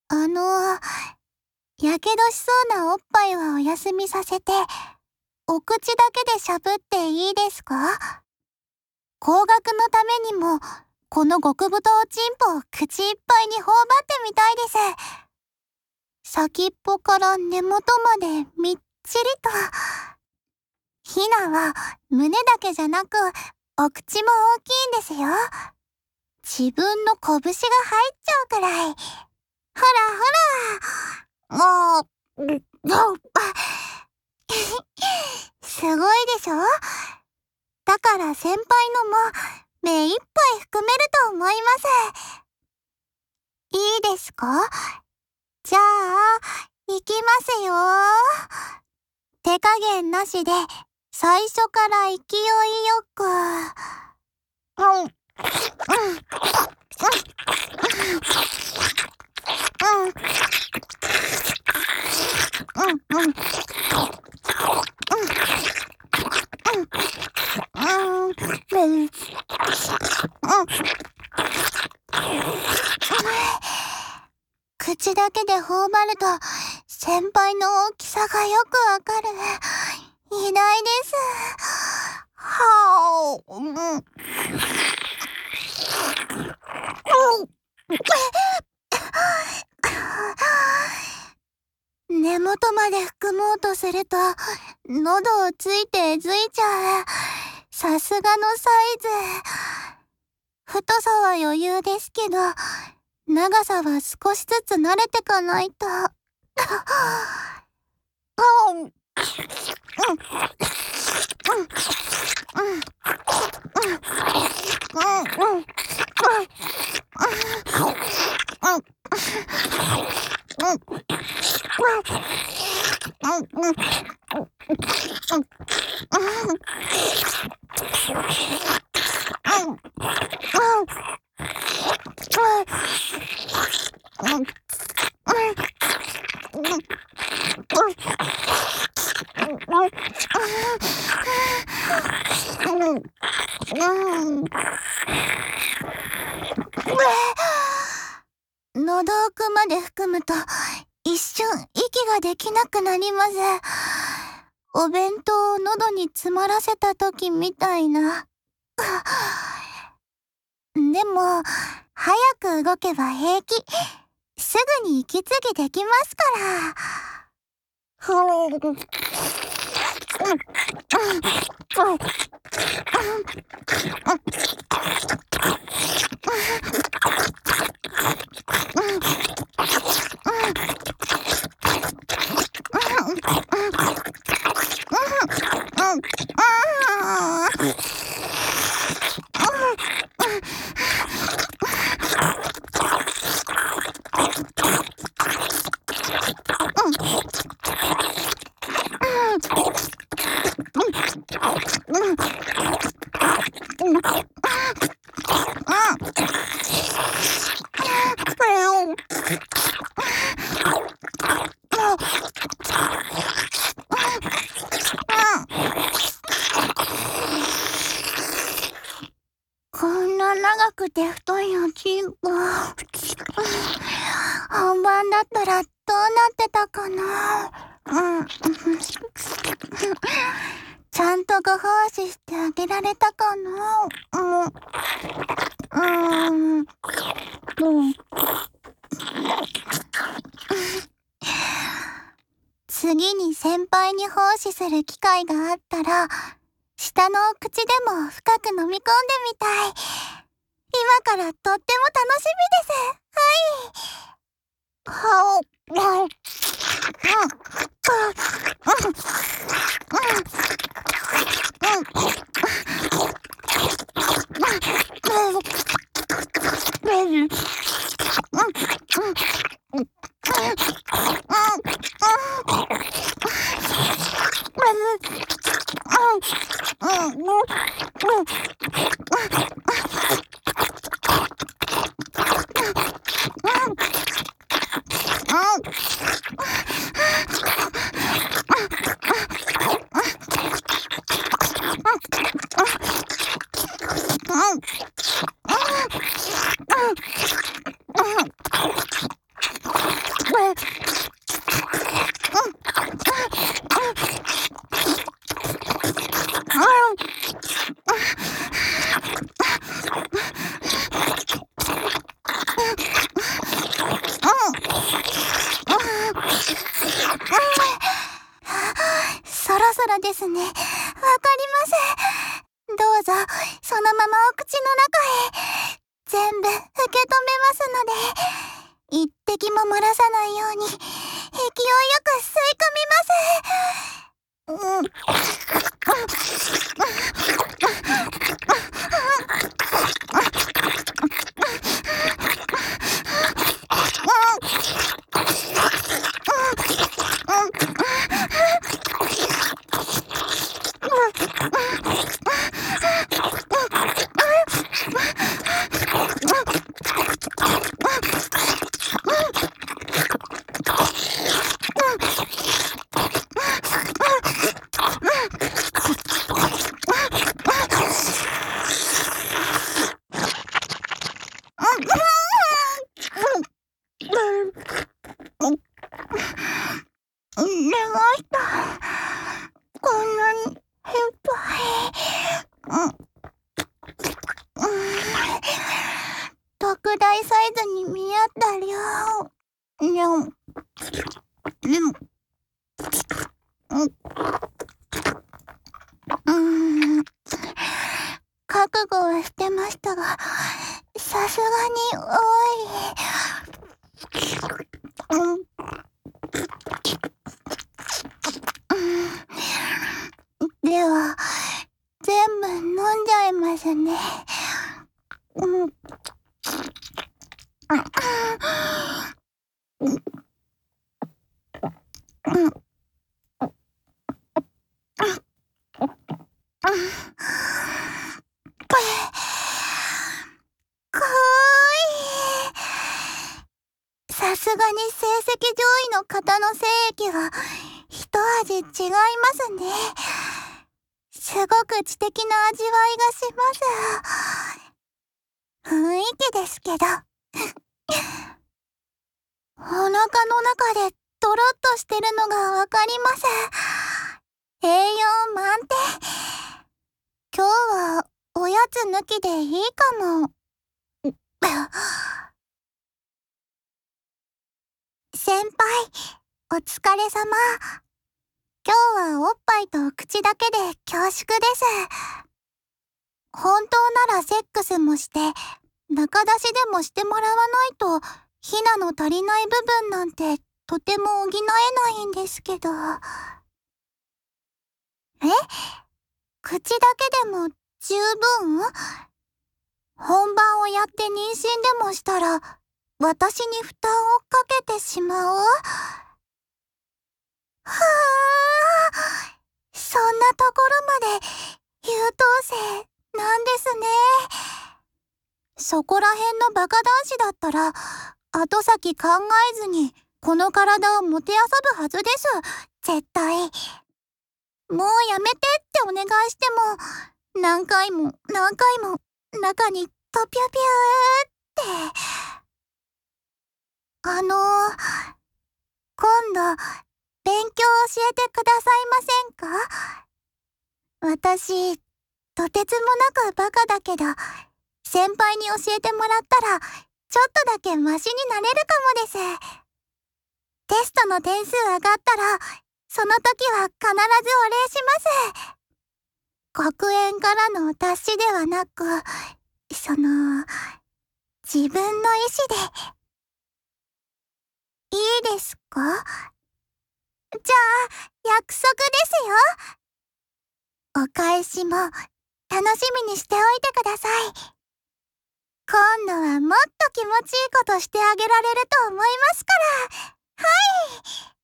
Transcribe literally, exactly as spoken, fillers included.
あの、やけどしそうなおっぱいはお休みさせて、お口だけでしゃぶっていいですか？高額のためにも、この極太おちんぽを口いっぱいに頬張ってみたいです。先っぽから根元までみっちりと。ひなは胸だけじゃなく、お口も大きいんですよ。自分の拳が入っちゃうくらい。ほらほら。もう、すごいでしょ？だから先輩のも目いっぱい含めると思います。いいですか？じゃあ、いきますよ。手加減なしで、最初から勢いよく。うん、うん、うん、うん、うん、うん、口だけで頬張ると先輩の大きさがよくわかる。偉大です。はあ、うん、根元まで含もうとすると喉をついてえずいちゃう。さすがのサイズ。太さは余裕ですけど、長さは少しずつ慣れてかないと。喉奥まで含むと一瞬息ができなくなります。お弁当を喉に詰まらせた時みたいな。でも早く動けば平気。すぐに息継ぎできますから。こんな長くて太いおちんぽ、本番だったらどうなってたかな。うん、ちゃんとご奉仕してあげられたかな。うん、うん、うん、次に先輩に奉仕する機会があったら、下のお口でも深く飲み込んでみたい。今からとっても楽しみです。はい。はお。 からですね。わかります。どうぞ、そのままお口の中へ。全部受け止めますので、一滴も漏らさないように、勢いよく吸い込みます。うん。寝ました。こんなにいっぱい。うん、特大サイズに見合った量。でも、でも、うん、覚悟はしてましたが、さすがに多い。うん、では、全部飲んじゃいますね。うん。さすがに成績上位の方の精液は一味違いますね。すごく知的な味わいがします。雰囲気ですけど。お腹の中でとろっとしてるのがわかります。栄養満点。今日はおやつ抜きでいいかも。先輩、お疲れ様。今日はおっぱいと口だけで恐縮です。本当ならセックスもして、中出しでもしてもらわないと、ヒナの足りない部分なんてとても補えないんですけど。え？口だけでも十分？本番をやって妊娠でもしたら、私に負担をかけてしまう？はあ、そんなところまで優等生なんですね。そこら辺のバカ男子だったら、後先考えずにこの体をもてあそぶはずです、絶対。もうやめてってお願いしても、何回も何回も中にトピュピューって。あのー、今度、勉強教えてくださいませんか？私、とてつもなくバカだけど、先輩に教えてもらったら、ちょっとだけマシになれるかもです。テストの点数上がったら、その時は必ずお礼します。学園からの達しではなく、その、自分の意志で。いいですか？じゃあ、約束ですよ。お返しも楽しみにしておいてください。今度はもっと気持ちいいことしてあげられると思いますから。はい。